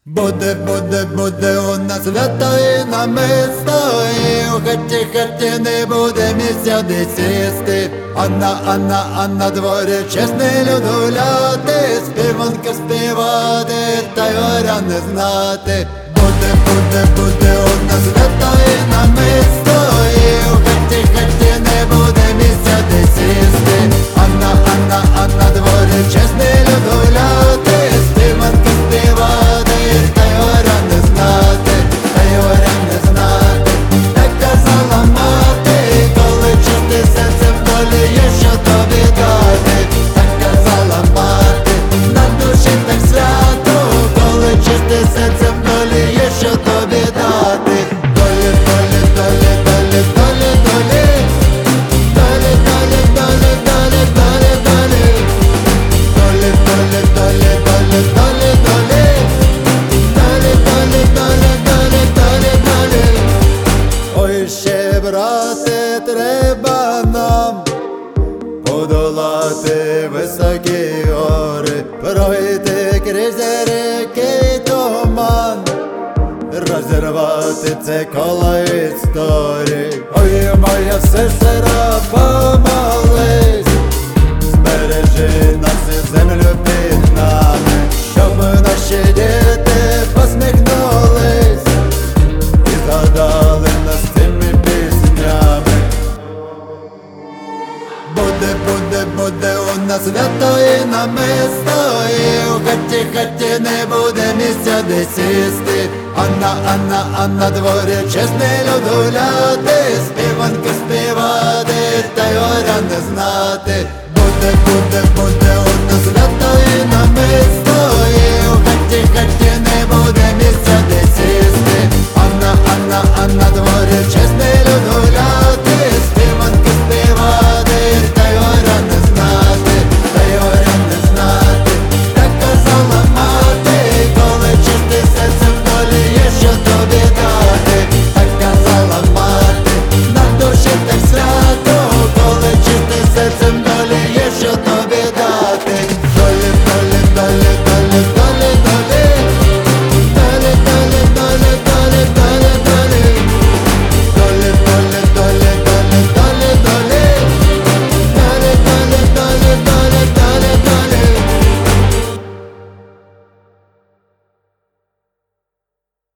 Буде у нас свято і намисто, і у хаті не буде місця де сісти. А на дворі чесний люд гуляти, співанки співати, та й горя не знати. Буде у нас свято і намисто, і у хаті не буде місця де сісти. А на дворі чесний люд гуляти, співанки співати, та й горя не знати, та й горя не знати. Так казала мати, коли чути серце в долі є, що тобі дати. Так казала мати, на душі так свято, коли чути серце в долі є, що тобі дати. Долі, долі, долі, долі, долі, долі, долі, долі, долі, долі, долі, долі, долі, долі, долі, долі, долі, долі. Ой, ще, брате, треба нам подолати високі гори, пройти крізь ріки туман, розірвати це коло історії. Ой, моя сестра, помолись, збережи нас і землю під нами, щоб наші діти посміхнулись і згадали нас цими піснями. Буде у нас свято і намисто, і у хаті не буде місця де сісти. А на дворі чесний люд гуляти, співанки співати, та й горя не знати. Буде у нас свято і намисто.